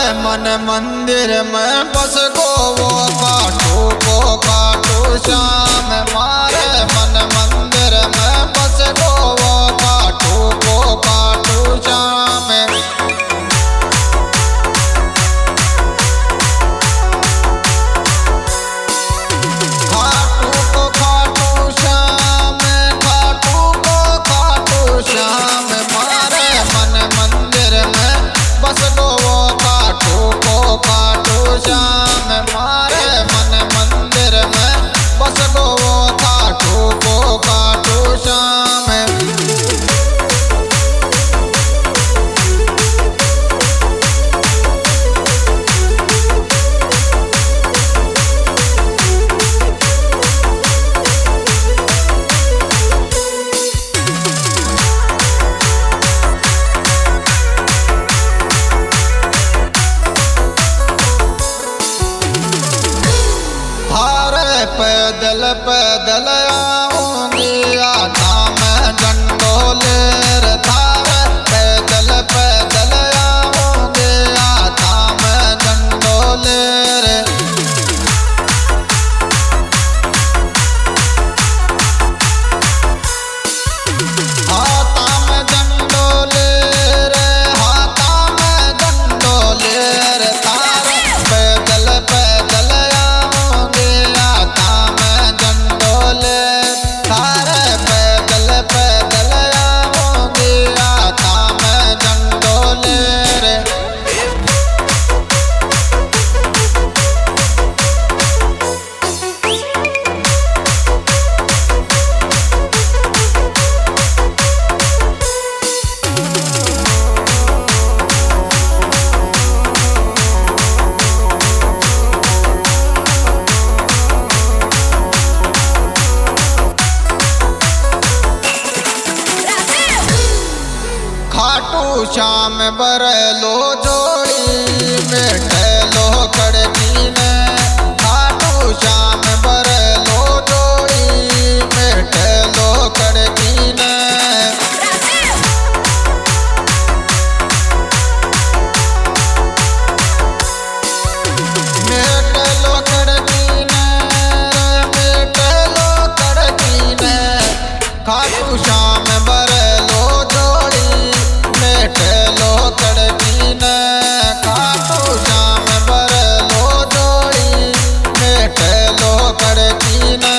मन मंदिर में बस गो वो काटू श्याम मारे मन मंदिर में बस गो वो काटू श्याम। खाटू श्याम मारे मन मंदिर में बस गो वो काटू श्याम मारे मन मंदिर में बस गो वो काटू श्याम। पैदल पैदल आऊंगी आता मैं डंडोले रे थारे पैदल पैदल आऊंगी आता मैं डंडोले रे। हाथा में डंडोले रे हाथा में डंडोले रे थारे पैदल पैदल खाटू श्याम बरलो जोड़ी बैठलो कड़की में खाटू श्याम बरलो जोड़ी बैठलो कड़की में। बैठलो कड़की में खाटू श्याम बरलो बैठलो कड़की ने खाटू श्याम बरलो जोड़ी बैठलो कड़की ने।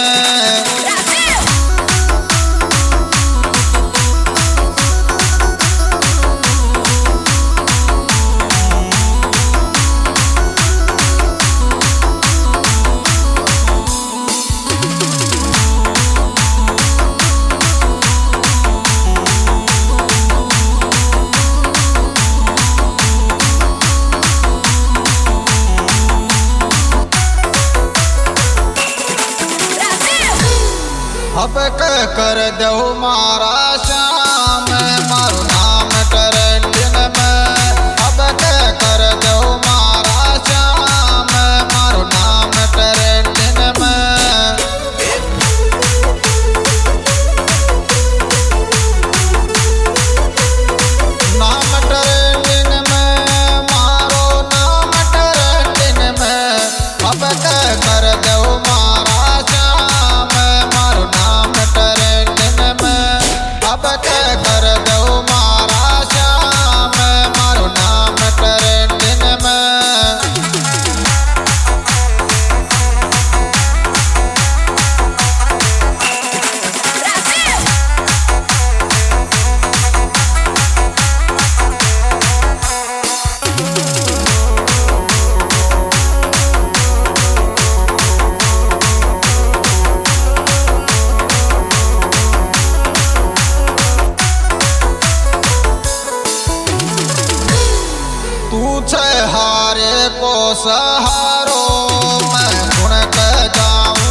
अब कर दो मारा श्याम मारू नाम ट्रेंडिंग में अब कर दो मारा श्याम मारू नाम ट्रेंडिंग में। नाम ट्रेंडिंग में मारो नाम ट्रेंडिंग में अब कर दो मारा श्याम मारू नाम ट्रेंडिंग में अब कर दो मारा श्याम मारू नाम ट्रेंडिंग में। हारे को सहारो मैं गुण कर जाऊं